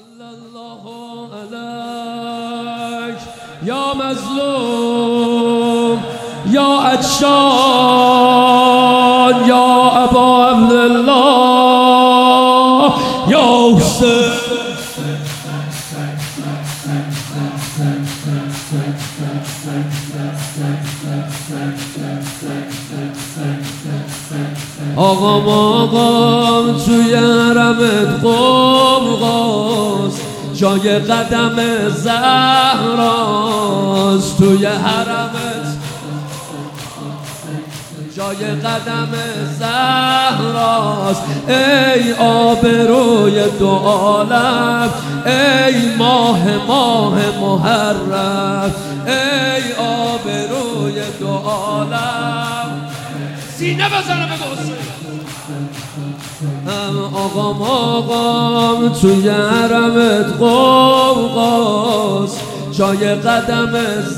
صلی الله علیک یا مظلوم یا عطشان یا ابا عبدالله یا حسین. آقام توی حرمت قمقاست، جای قدم زهراست. توی حرمت جای قدم زهراست. ای آبروی دو عالم، ای ماه محرم، ای آبروی دو عالم. سینه بزنه به حسین. آقام توی حرمت قمقاست، جای قدم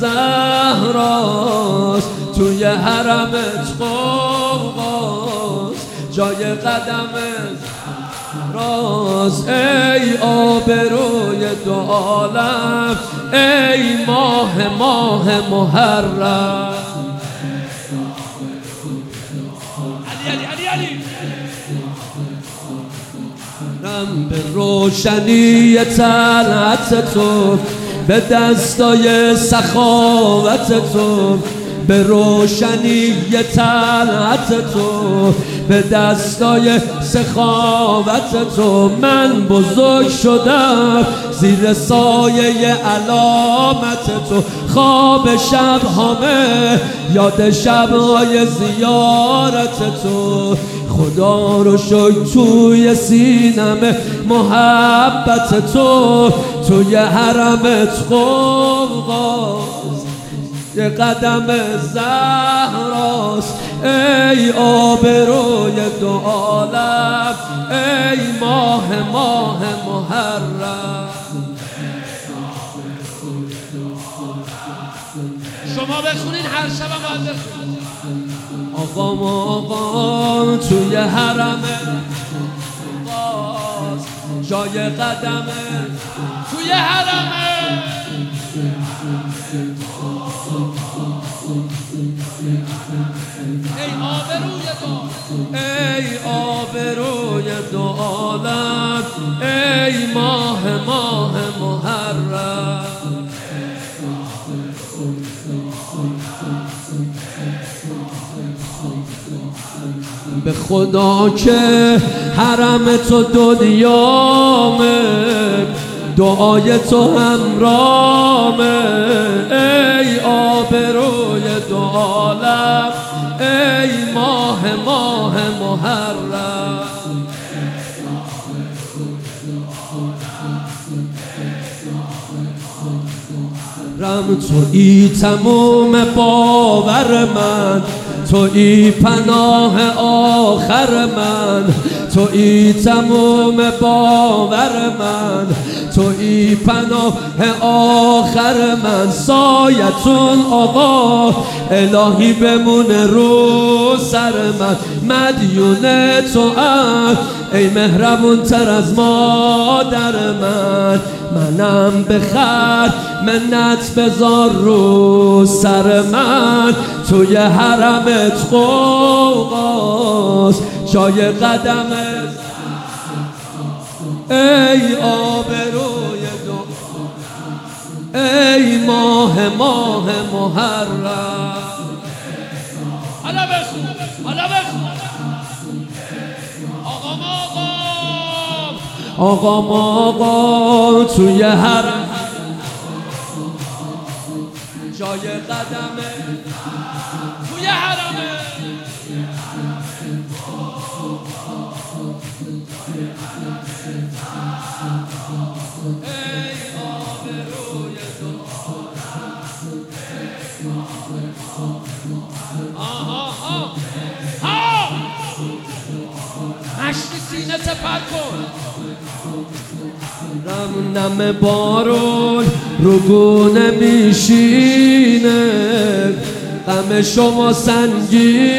زهراست. توی حرمت قمقاست، جای قدم زهراست. ای آبروی دو عالم، ای ماه محرم. به روشنی طلعت تو، به دستای سخاوت تو، به روشنی طلعت تو، به دستای سخاوت تو من بزرگ شدم زیر سایه علامت تو. خواب شب همه یاد شبهای زیارت تو. خدا رو شکر توی سینم محبت تو. توی حرمت قمقاست، یه قدم زهراست. ای آبروی دو عالم، ای ماه محرم. شما بخونین هر شب باید بخونین. آقام توی حرمت قمقاست، جای قدم توی حرمت. ای آبروی دو، ای آبروی دو عالم، ای ماه محرم. به خدا که حرم تو دنیامه، دعای تو همرامه. ای آبروی دو عالم، ای ماه محرم. تویی تموم باور من، تویی پناه آخر من. تویی تموم باور من، تویی پناه آخر من. سایتون آقا الهی بمونه رو سر من. مدیون تو ام ای مهربون تر از مادر من. منم بخر منت بذار رو سر من. توی حرمت قمقاست، جای قدم ای آبروی دو، ای ماه محرم. حالا بخون، حالا بخون. آقام توی حرم جای قدم توی حرمه. ای آبروی دو. مشتی سینه سپر کن. نم بارون رو گونه میشینه، غم شما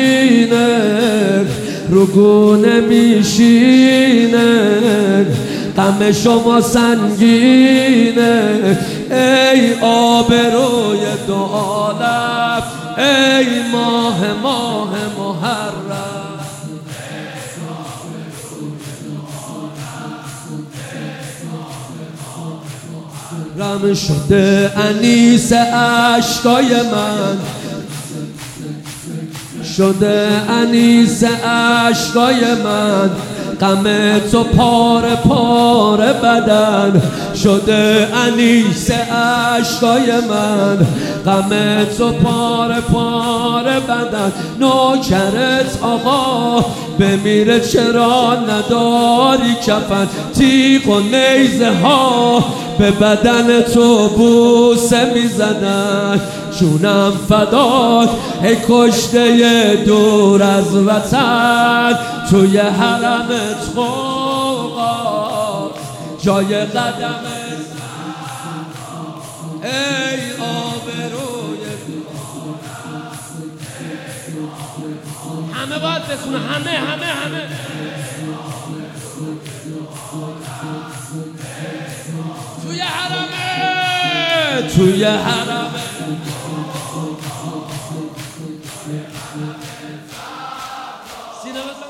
سنگینه. رو گونه میشینه، غم شما سنگینه ای آبروی دو عالم ای ماه محرم رم شده انیس اشکای من شده انیس اشکای من غم تو پاره پاره بدن شده انیس اشکای من غم تو پاره پاره بدن نوکرت آقا بمیره چرا نداری کفن تیغ و نیزه ها به بدن تو بوسه میزدن جونم فدات ای کشته دور از وطن توی حرمت خوقا جای قدمت ای آبروی همه باید بخونه همه توی حرمت سینه بزن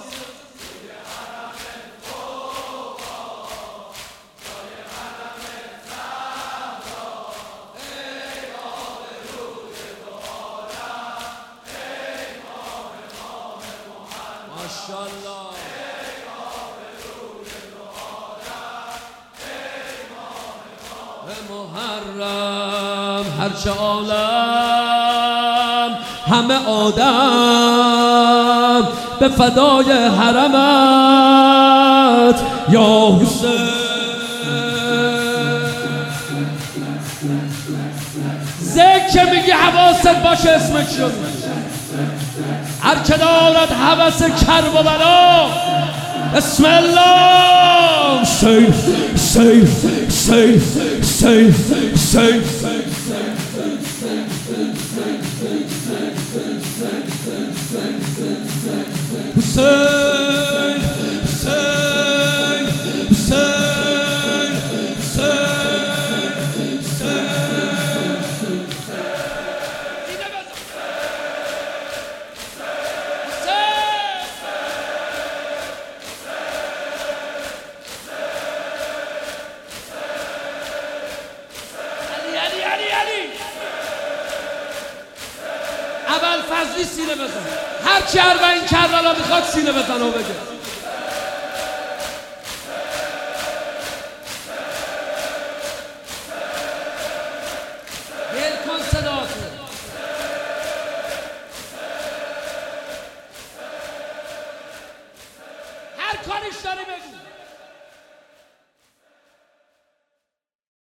ماشاءالله محرم هرچه عالم همه آدم به فدای حرمت یا حسین ذکر میگی حواست باشه اسمش شد هر که دارد حوث کرب و بلا بسم الله سیف سیف سیف سیف سیف حسین حسین حسین اول فضلی سینه بزن هر چی اربعین کربلا میخواد سینه بزن و بگه ول کن صداتو هر کاریش داری بگو